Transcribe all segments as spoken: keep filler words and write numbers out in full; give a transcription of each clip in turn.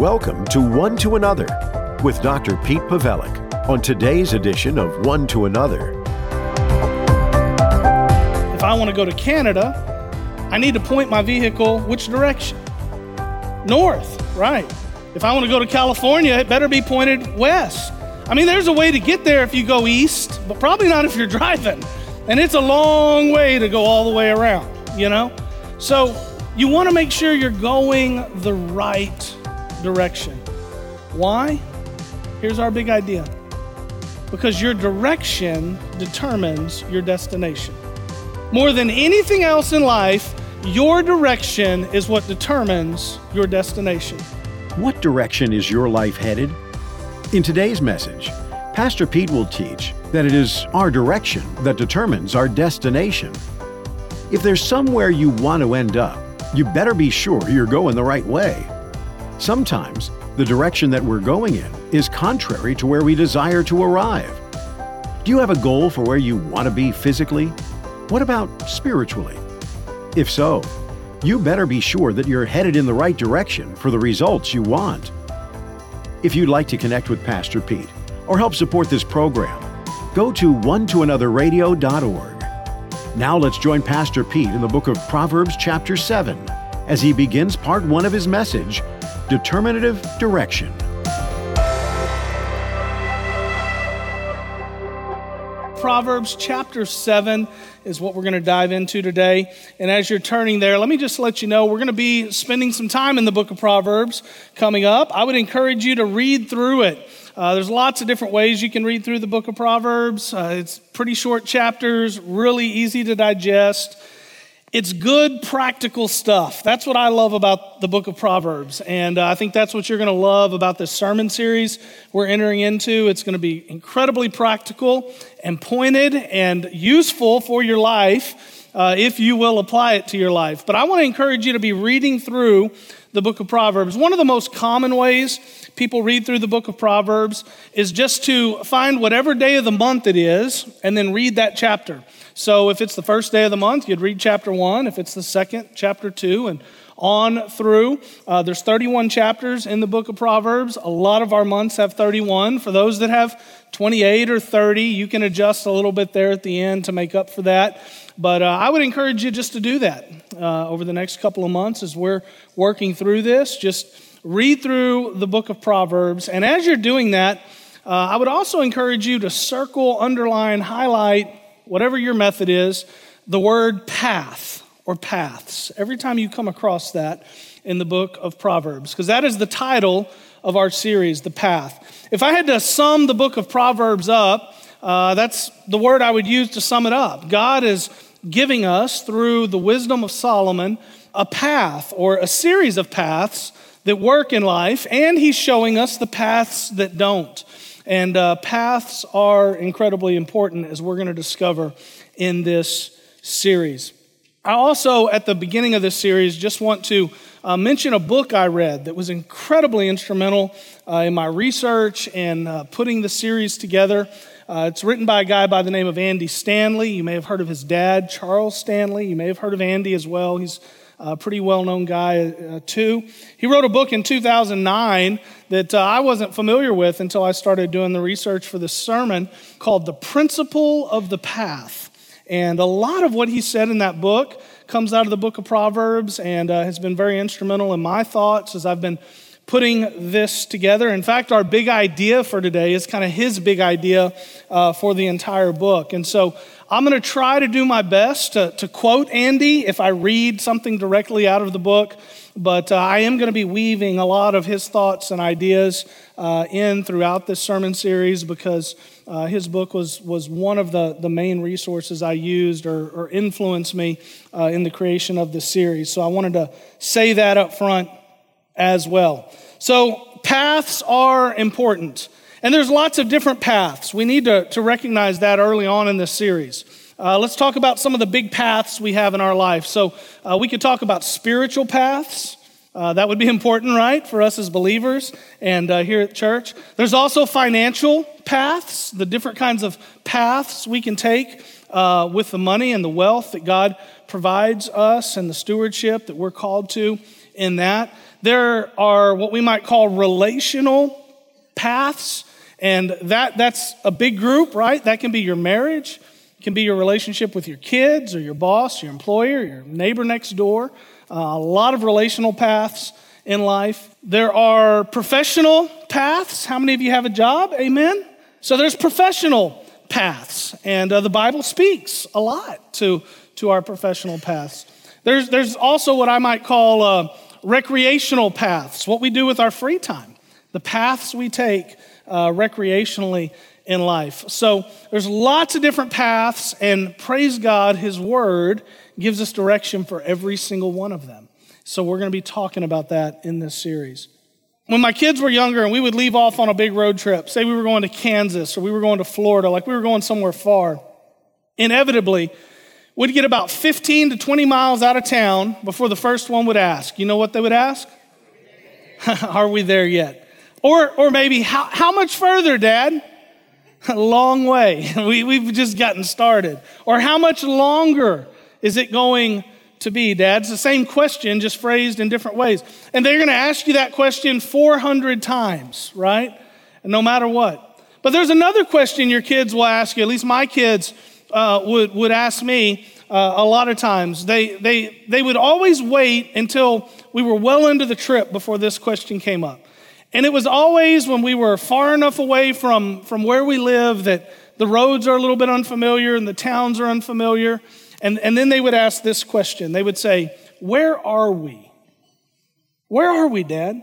Welcome to One to Another with Doctor Pete Pawelek on today's edition of One to Another. If I want to go to Canada, I need to point my vehicle which direction? North, right. If I want to go to California, it better be pointed west. I mean, there's a way to get there if you go east, but probably not if you're driving. And it's a long way to go all the way around, you know? So you want to make sure you're going the right direction. Why? Here's our big idea. Because your direction determines your destination. More than anything else in life, your direction is what determines your destination. What direction is your life headed? In today's message, Pastor Pete will teach that it is our direction that determines our destination. If there's somewhere you want to end up, you better be sure you're going the right way. Sometimes, the direction that we're going in is contrary to where we desire to arrive. Do you have a goal for where you want to be physically? What about spiritually? If so, you better be sure that you're headed in the right direction for the results you want. If you'd like to connect with Pastor Pete or help support this program, go to one to another radio dot org. Now let's join Pastor Pete in the book of Proverbs chapter seven as he begins part one of his message, Determinative Direction. Proverbs chapter seven is what we're going to dive into today. And as you're turning there, let me just let you know, we're going to be spending some time in the book of Proverbs coming up. I would encourage you to read through it. Uh, there's lots of different ways you can read through the book of Proverbs. Uh, it's pretty short chapters, really easy to digest. It's good, practical stuff. That's what I love about the book of Proverbs. And uh, I think that's what you're going to love about this sermon series we're entering into. It's going to be incredibly practical and pointed and useful for your life uh, if you will apply it to your life. But I want to encourage you to be reading through the book of Proverbs. One of the most common ways people read through the book of Proverbs is just to find whatever day of the month it is and then read that chapter. So if it's the first day of the month, you'd read chapter one. If it's the second, chapter two, and on through. Uh, there's thirty-one chapters in the book of Proverbs. A lot of our months have thirty-one. For those that have twenty-eight or thirty, you can adjust a little bit there at the end to make up for that. But uh, I would encourage you just to do that uh, over the next couple of months as we're working through this. Just read through the book of Proverbs. And as you're doing that, uh, I would also encourage you to circle, underline, highlight, whatever your method is, the word path or paths. Every time you come across that in the book of Proverbs, because that is the title of our series, The Path. If I had to sum the book of Proverbs up, uh, that's the word I would use to sum it up. God is giving us, through the wisdom of Solomon, a path or a series of paths that work in life, and he's showing us the paths that don't. And uh, paths are incredibly important, as we're going to discover in this series. I also, at the beginning of this series, just want to uh, mention a book I read that was incredibly instrumental uh, in my research and uh, putting the series together. Uh, it's written by a guy by the name of Andy Stanley. You may have heard of his dad, Charles Stanley. You may have heard of Andy as well. He's a pretty well-known guy, uh, too. He wrote a book in two thousand nine that uh, I wasn't familiar with until I started doing the research for this sermon, called The Principle of the Path. And a lot of what he said in that book comes out of the book of Proverbs and uh, has been very instrumental in my thoughts as I've been putting this together. In fact, our big idea for today is kind of his big idea uh, for the entire book. And so I'm going to try to do my best to, to quote Andy if I read something directly out of the book, but uh, I am going to be weaving a lot of his thoughts and ideas uh, in throughout this sermon series because uh, his book was was one of the, the main resources I used or, or influenced me uh, in the creation of this series. So I wanted to say that up front as well. So paths are important. And there's lots of different paths. We need to, to recognize that early on in this series. Uh, let's talk about some of the big paths we have in our life. So uh, we could talk about spiritual paths. Uh, that would be important, right, for us as believers and uh, here at church. There's also financial paths, the different kinds of paths we can take uh, with the money and the wealth that God provides us and the stewardship that we're called to in that. There are what we might call relational paths, and that, that's a big group, right? That can be your marriage, it can be your relationship with your kids or your boss, your employer, your neighbor next door. Uh, a lot of relational paths in life. There are professional paths. How many of you have a job? Amen? So there's professional paths, and uh, the Bible speaks a lot to, to our professional paths. There's, there's also what I might call uh, recreational paths, what we do with our free time, the paths we take uh, recreationally in life. So there's lots of different paths, and praise God, His Word gives us direction for every single one of them. So we're going to be talking about that in this series. When my kids were younger and we would leave off on a big road trip, say we were going to Kansas or we were going to Florida, like we were going somewhere far, inevitably, we'd get about fifteen to twenty miles out of town before the first one would ask. You know what they would ask? Are we there yet? Or or maybe, how, how much further, Dad? A long way. We, we've just gotten started. Or how much longer is it going to be, Dad? It's the same question, just phrased in different ways. And they're going to ask you that question four hundred times, right? And no matter what. But there's another question your kids will ask you, at least my kids uh, would, would ask me uh, a lot of times. They, they, they would always wait until we were well into the trip before this question came up. And it was always when we were far enough away from, from where we live that the roads are a little bit unfamiliar and the towns are unfamiliar. And, and then they would ask this question. They would say, where are we? Where are we, Dad?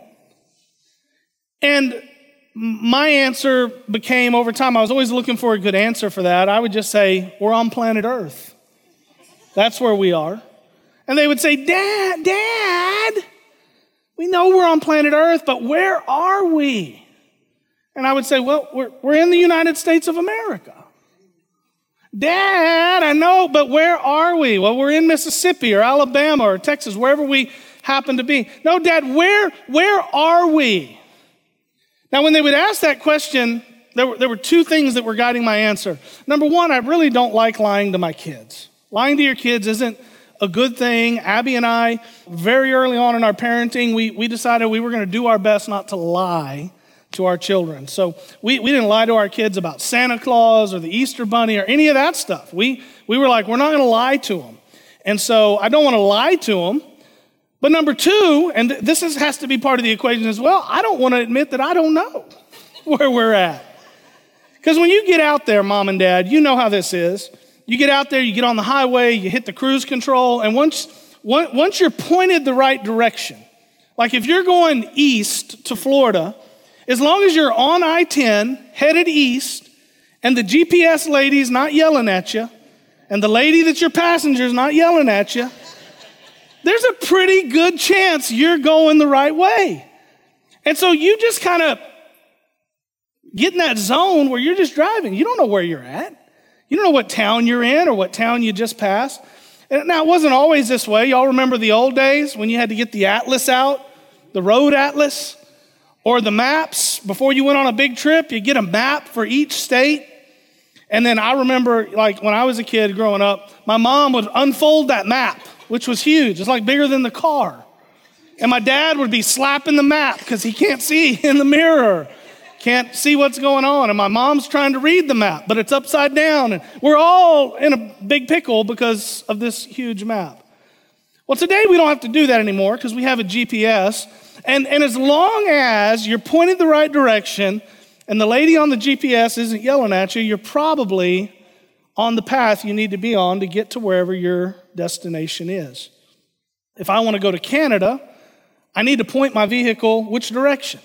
And my answer became, over time, I was always looking for a good answer for that. I would just say, we're on planet Earth. That's where we are. And they would say, Dad, Dad, we know we're on planet Earth, but where are we? And I would say, well, we're, we're in the United States of America. Dad, I know, but where are we? Well, we're in Mississippi or Alabama or Texas, wherever we happen to be. No, Dad, where, where are we? Now, when they would ask that question, there were, there were two things that were guiding my answer. Number one, I really don't like lying to my kids. Lying to your kids isn't a good thing. Abby and I, very early on in our parenting, we, we decided we were going to do our best not to lie to our children. So we, we didn't lie to our kids about Santa Claus or the Easter Bunny or any of that stuff. We, we were like, we're not going to lie to them. And so I don't want to lie to them. But number two, and th- this is, has to be part of the equation as well, I don't want to admit that I don't know where we're at. Because when you get out there, Mom and Dad, you know how this is. You get out there, you get on the highway, you hit the cruise control, and once, once you're pointed the right direction, like if you're going east to Florida, as long as you're on I ten, headed east, and the G P S lady's not yelling at you, and the lady that's your passenger's not yelling at you, there's a pretty good chance you're going the right way. And so you just kind of get in that zone where you're just driving. You don't know where you're at. You don't know what town you're in or what town you just passed. And now, it wasn't always this way. Y'all remember the old days when you had to get the atlas out, the road atlas, or the maps? Before you went on a big trip, you get a map for each state. And then I remember, like, when I was a kid growing up, my mom would unfold that map, which was huge. It's like bigger than the car. And my dad would be slapping the map because he can't see in the mirror. Can't see what's going on. And my mom's trying to read the map, but it's upside down. And we're all in a big pickle because of this huge map. Well, today we don't have to do that anymore because we have a G P S. And, and as long as you're pointed the right direction and the lady on the G P S isn't yelling at you, you're probably on the path you need to be on to get to wherever your destination is. If I want to go to Canada, I need to point my vehicle which direction?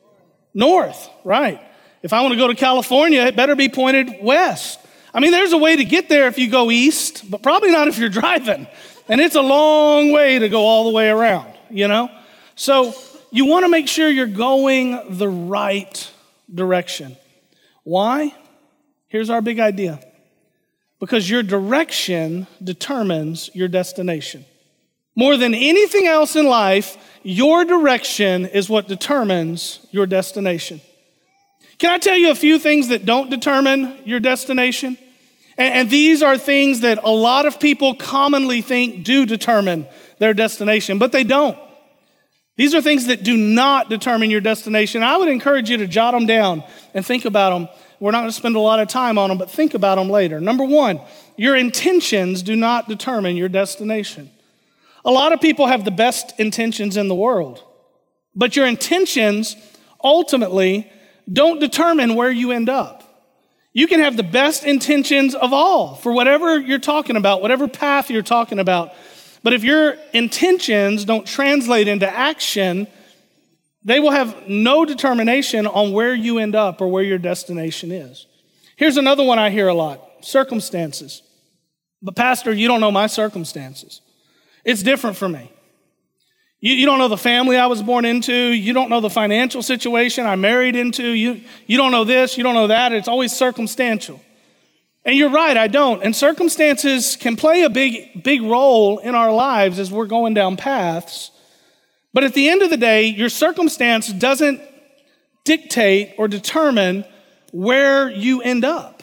North, right. If I want to go to California, it better be pointed west. I mean, there's a way to get there if you go east, but probably not if you're driving. And it's a long way to go all the way around, you know? So you want to make sure you're going the right direction. Why? Here's our big idea. Because your direction determines your destination. More than anything else in life, your direction is what determines your destination. Can I tell you a few things that don't determine your destination? And, and these are things that a lot of people commonly think do determine their destination, but they don't. These are things that do not determine your destination. I would encourage you to jot them down and think about them. We're not going to spend a lot of time on them, but think about them later. Number one, your intentions do not determine your destination. A lot of people have the best intentions in the world, but your intentions ultimately don't determine where you end up. You can have the best intentions of all for whatever you're talking about, whatever path you're talking about. But if your intentions don't translate into action, they will have no determination on where you end up or where your destination is. Here's another one I hear a lot, circumstances. But Pastor, you don't know my circumstances. It's different for me. You, you don't know the family I was born into. You don't know the financial situation I married into. You, you don't know this, you don't know that. It's always circumstantial. And you're right, I don't. And circumstances can play a big, big role in our lives as we're going down paths. But at the end of the day, your circumstance doesn't dictate or determine where you end up.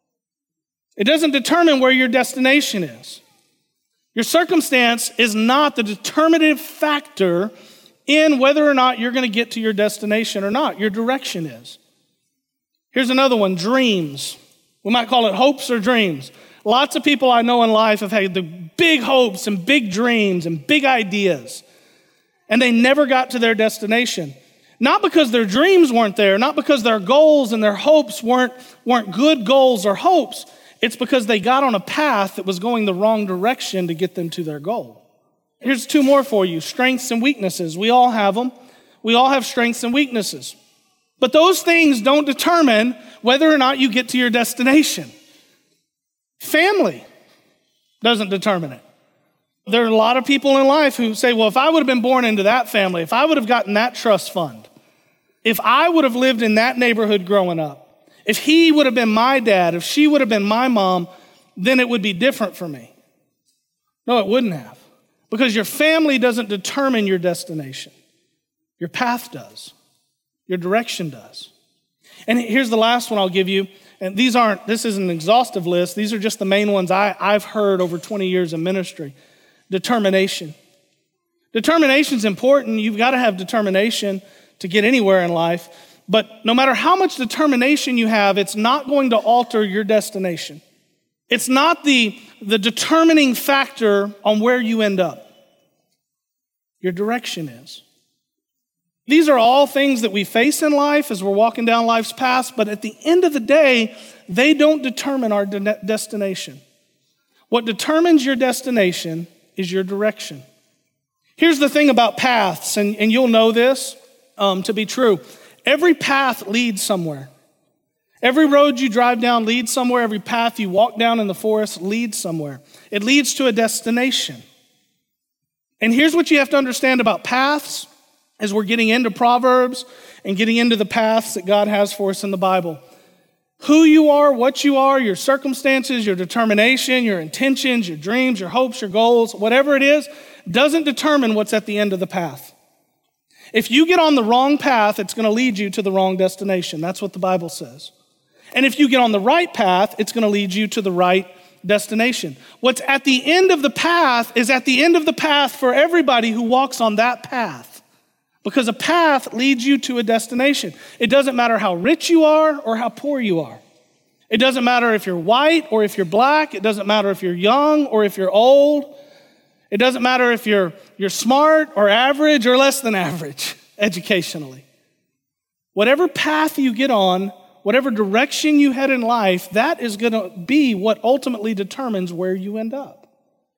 It doesn't determine where your destination is. Your circumstance is not the determinative factor in whether or not you're going to get to your destination or not. Your direction is. Here's another one, dreams. We might call it hopes or dreams. Lots of people I know in life have had the big hopes and big dreams and big ideas, and they never got to their destination. Not because their dreams weren't there, not because their goals and their hopes weren't, weren't good goals or hopes. It's because they got on a path that was going the wrong direction to get them to their goal. Here's two more for you, strengths and weaknesses. We all have them. We all have strengths and weaknesses. But those things don't determine whether or not you get to your destination. Family doesn't determine it. There are a lot of people in life who say, well, if I would have been born into that family, if I would have gotten that trust fund, if I would have lived in that neighborhood growing up, if he would have been my dad, if she would have been my mom, then it would be different for me. No, it wouldn't have. Because your family doesn't determine your destination. Your path does. Your direction does. And here's the last one I'll give you. And these aren't, this isn't an exhaustive list. These are just the main ones I, I've heard over twenty years of ministry. Determination. Determination is important. You've got to have determination to get anywhere in life. But no matter how much determination you have, it's not going to alter your destination. It's not the, the determining factor on where you end up. Your direction is. These are all things that we face in life as we're walking down life's path, but at the end of the day, they don't determine our de- destination. What determines your destination is your direction. Here's the thing about paths, and, and you'll know this um, to be true. Every path leads somewhere. Every road you drive down leads somewhere. Every path you walk down in the forest leads somewhere. It leads to a destination. And here's what you have to understand about paths as we're getting into Proverbs and getting into the paths that God has for us in the Bible. Who you are, what you are, your circumstances, your determination, your intentions, your dreams, your hopes, your goals, whatever it is, doesn't determine what's at the end of the path. If you get on the wrong path, it's going to lead you to the wrong destination. That's what the Bible says. And if you get on the right path, it's going to lead you to the right destination. What's at the end of the path is at the end of the path for everybody who walks on that path. Because a path leads you to a destination. It doesn't matter how rich you are or how poor you are. It doesn't matter if you're white or if you're black. It doesn't matter if you're young or if you're old. It doesn't matter if you're, you're smart or average or less than average educationally. Whatever path you get on, whatever direction you head in life, that is going to be what ultimately determines where you end up.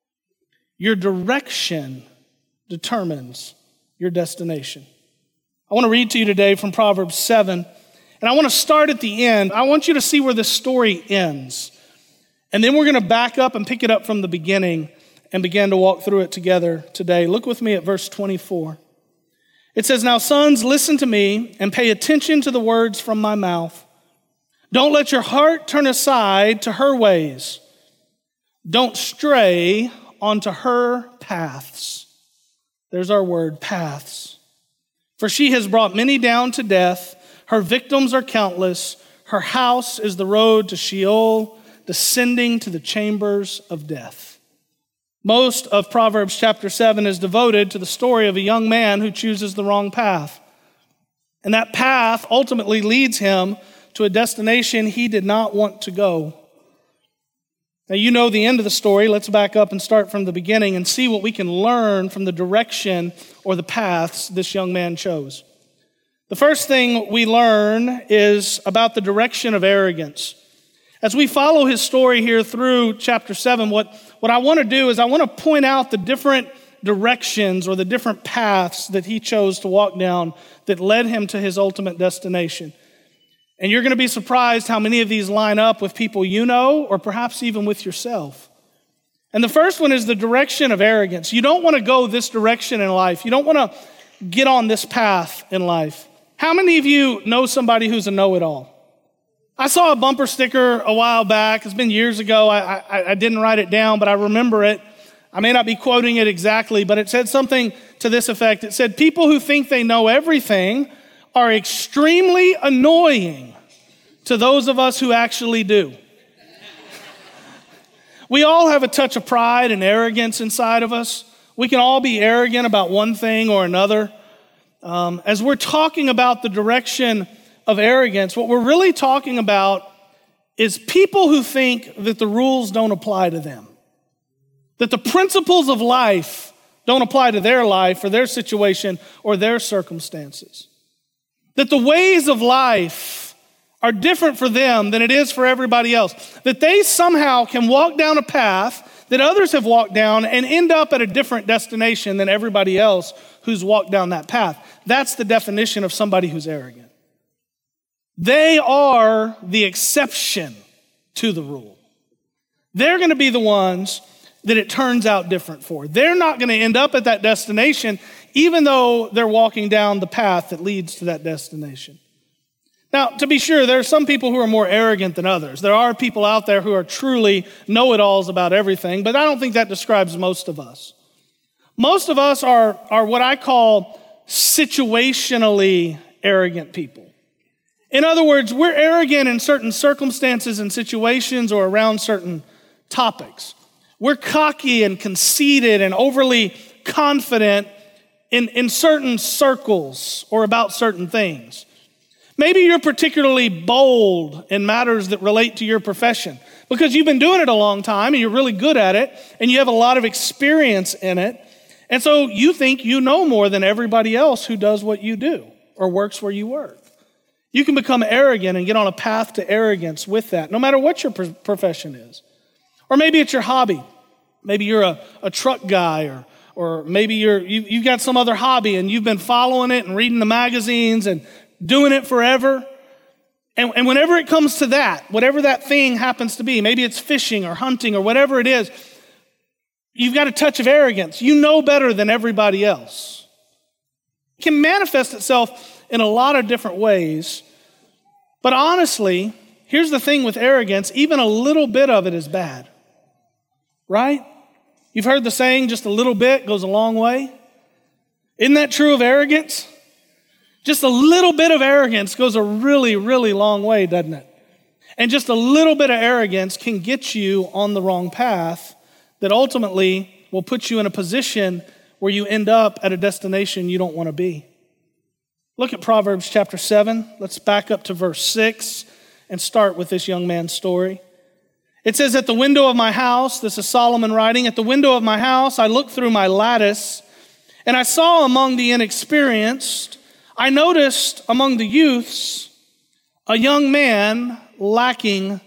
Your direction determines your destination. I want to read to you today from Proverbs seven, and I want to start at the end. I want you to see where this story ends. And then we're going to back up and pick it up from the beginning and begin to walk through it together today. Look with me at verse twenty-four. It says, "Now sons, listen to me and pay attention to the words from my mouth. Don't let your heart turn aside to her ways. Don't stray onto her paths." There's our word, paths. "For she has brought many down to death. Her victims are countless. Her house is the road to Sheol, descending to the chambers of death." Most of Proverbs chapter seven is devoted to the story of a young man who chooses the wrong path. And that path ultimately leads him to a destination he did not want to go. Now, you know the end of the story. Let's back up and start from the beginning and see what we can learn from the direction or the paths this young man chose. The first thing we learn is about the direction of arrogance. As we follow his story here through chapter seven, what, what I want to do is I want to point out the different directions or the different paths that he chose to walk down that led him to his ultimate destination. And you're going to be surprised how many of these line up with people you know or perhaps even with yourself. And the first one is the direction of arrogance. You don't want to go this direction in life. You don't want to get on this path in life. How many of you know somebody who's a know-it-all? I saw a bumper sticker a while back. It's been years ago. I, I, I didn't write it down, but I remember it. I may not be quoting it exactly, but it said something to this effect. It said, people who think they know everything are extremely annoying to those of us who actually do. We all have a touch of pride and arrogance inside of us. We can all be arrogant about one thing or another. Um, as we're talking about the direction of arrogance, what we're really talking about is people who think that the rules don't apply to them, that the principles of life don't apply to their life or their situation or their circumstances, that the ways of life are different for them than it is for everybody else, that they somehow can walk down a path that others have walked down and end up at a different destination than everybody else who's walked down that path. That's the definition of somebody who's arrogant. They are the exception to the rule. They're going to be the ones that it turns out different for. They're not going to end up at that destination, even though they're walking down the path that leads to that destination. Now, to be sure, there are some people who are more arrogant than others. There are people out there who are truly know-it-alls about everything, but I don't think that describes most of us. Most of us are, are what I call situationally arrogant people. In other words, we're arrogant in certain circumstances and situations or around certain topics. We're cocky and conceited and overly confident in, in certain circles or about certain things. Maybe you're particularly bold in matters that relate to your profession because you've been doing it a long time and you're really good at it and you have a lot of experience in it. And so you think you know more than everybody else who does what you do or works where you work. You can become arrogant and get on a path to arrogance with that, no matter what your profession is. Or maybe it's your hobby. Maybe you're a, a truck guy, or or maybe you're, you, you've got some other hobby and you've been following it and reading the magazines and doing it forever. And, and whenever it comes to that, whatever that thing happens to be, maybe it's fishing or hunting or whatever it is, you've got a touch of arrogance. You know better than everybody else. It can manifest itself in a lot of different ways. But honestly, here's the thing with arrogance, even a little bit of it is bad. Right? You've heard the saying, just a little bit goes a long way. Isn't that true of arrogance? Just a little bit of arrogance goes a really, really long way, doesn't it? And just a little bit of arrogance can get you on the wrong path that ultimately will put you in a position where you end up at a destination you don't want to be. Look at Proverbs chapter seven. Let's back up to verse six and start with this young man's story. It says, at the window of my house, this is Solomon writing, at the window of my house, I looked through my lattice, and I saw among the inexperienced, I noticed among the youths, a young man lacking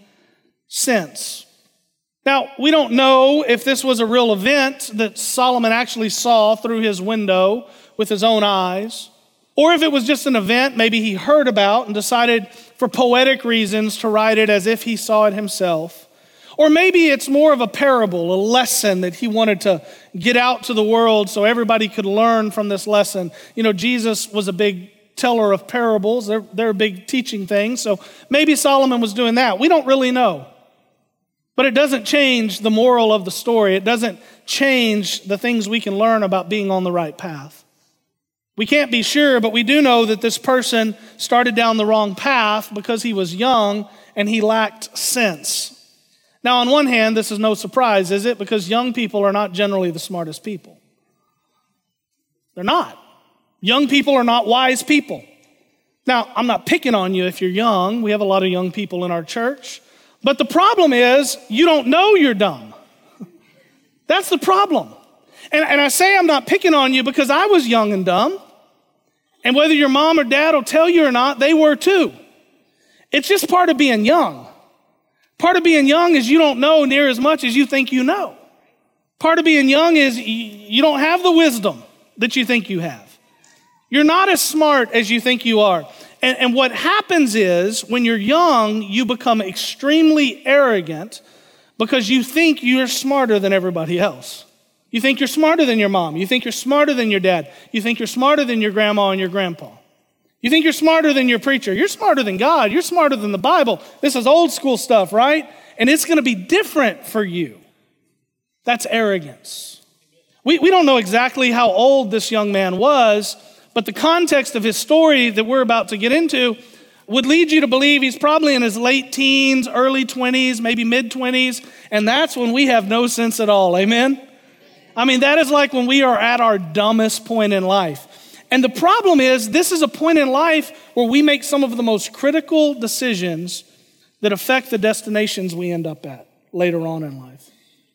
sense. Now, we don't know if this was a real event that Solomon actually saw through his window with his own eyes, or if it was just an event maybe he heard about and decided for poetic reasons to write it as if he saw it himself. Or maybe it's more of a parable, a lesson that he wanted to get out to the world so everybody could learn from this lesson. You know, Jesus was a big teller of parables. They're, they're a big teaching thing. So maybe Solomon was doing that. We don't really know. But it doesn't change the moral of the story. It doesn't change the things we can learn about being on the right path. We can't be sure, but we do know that this person started down the wrong path because he was young and he lacked sense. Now, on one hand, this is no surprise, is it? Because young people are not generally the smartest people. They're not. Young people are not wise people. Now, I'm not picking on you if you're young. We have a lot of young people in our church. But the problem is, you don't know you're dumb. That's the problem. And, and I say I'm not picking on you because I was young and dumb. And whether your mom or dad will tell you or not, they were too. It's just part of being young. Part of being young is you don't know near as much as you think you know. Part of being young is you don't have the wisdom that you think you have. You're not as smart as you think you are. And, and what happens is when you're young, you become extremely arrogant because you think you're smarter than everybody else. You think you're smarter than your mom. You think you're smarter than your dad. You think you're smarter than your grandma and your grandpa. You think you're smarter than your preacher. You're smarter than God. You're smarter than the Bible. This is old school stuff, right? And it's going to be different for you. That's arrogance. We, we don't know exactly how old this young man was, but the context of his story that we're about to get into would lead you to believe he's probably in his late teens, early twenties, maybe mid-twenties, and that's when we have no sense at all. Amen? I mean, that is like when we are at our dumbest point in life. And the problem is, this is a point in life where we make some of the most critical decisions that affect the destinations we end up at later on in life.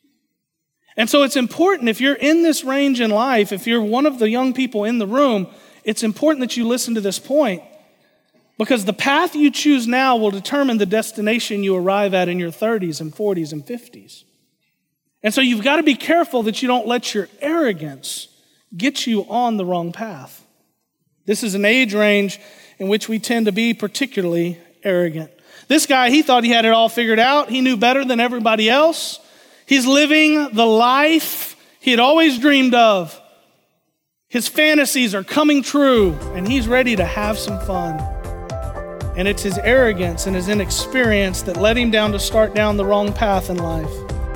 And so it's important, if you're in this range in life, if you're one of the young people in the room, it's important that you listen to this point, because the path you choose now will determine the destination you arrive at in your thirties and forties and fifties. And so you've got to be careful that you don't let your arrogance get you on the wrong path. This is an age range in which we tend to be particularly arrogant. This guy, he thought he had it all figured out. He knew better than everybody else. He's living the life he had always dreamed of. His fantasies are coming true, and he's ready to have some fun. And it's his arrogance and his inexperience that led him down to start down the wrong path in life.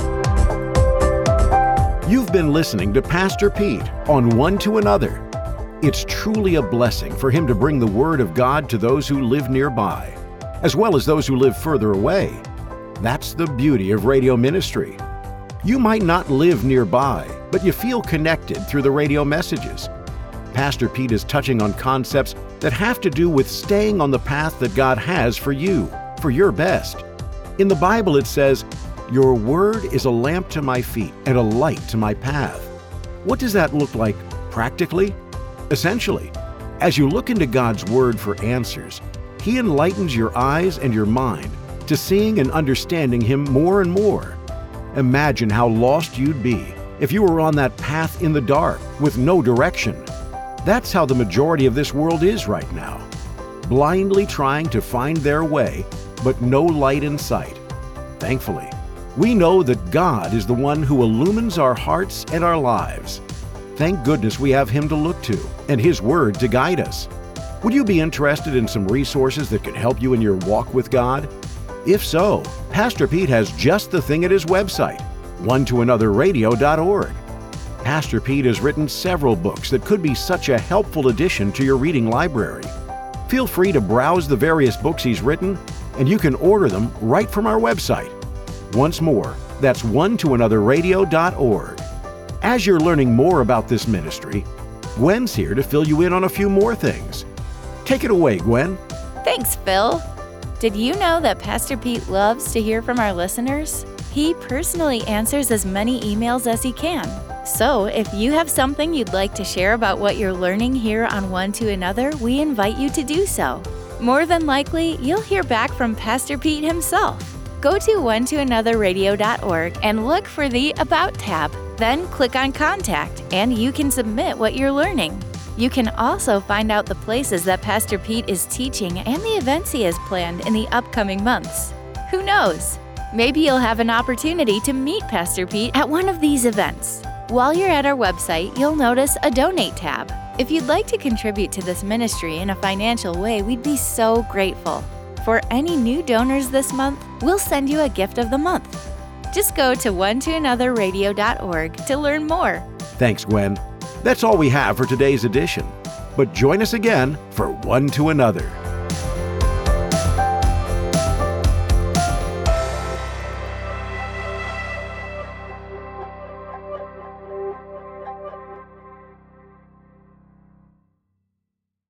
You've been listening to Pastor Pete on One to Another. It's truly a blessing for him to bring the Word of God to those who live nearby, as well as those who live further away. That's the beauty of radio ministry. You might not live nearby, but you feel connected through the radio messages. Pastor Pete is touching on concepts that have to do with staying on the path that God has for you, for your best. In the Bible it says, "Your word is a lamp to my feet and a light to my path." What does that look like practically? Essentially, as you look into God's Word for answers, He enlightens your eyes and your mind to seeing and understanding Him more and more. Imagine how lost you'd be if you were on that path in the dark with no direction. That's how the majority of this world is right now, blindly trying to find their way, but no light in sight. Thankfully, we know that God is the one who illumines our hearts and our lives. Thank goodness we have Him to look to and His Word to guide us. Would you be interested in some resources that could help you in your walk with God? If so, Pastor Pete has just the thing at his website, one to another radio dot org. Pastor Pete has written several books that could be such a helpful addition to your reading library. Feel free to browse the various books he's written, and you can order them right from our website. Once more, that's one to another radio dot org. As you're learning more about this ministry, Gwen's here to fill you in on a few more things. Take it away, Gwen. Thanks, Phil. Did you know that Pastor Pete loves to hear from our listeners? He personally answers as many emails as he can. So if you have something you'd like to share about what you're learning here on One to Another, we invite you to do so. More than likely, you'll hear back from Pastor Pete himself. Go to one to another radio dot org and look for the About tab. Then click on Contact, and you can submit what you're learning. You can also find out the places that Pastor Pete is teaching and the events he has planned in the upcoming months. Who knows? Maybe you'll have an opportunity to meet Pastor Pete at one of these events. While you're at our website, you'll notice a Donate tab. If you'd like to contribute to this ministry in a financial way, we'd be so grateful. For any new donors this month, we'll send you a gift of the month. Just go to one to another radio dot org to learn more. Thanks, Gwen. That's all we have for today's edition. But join us again for One to Another.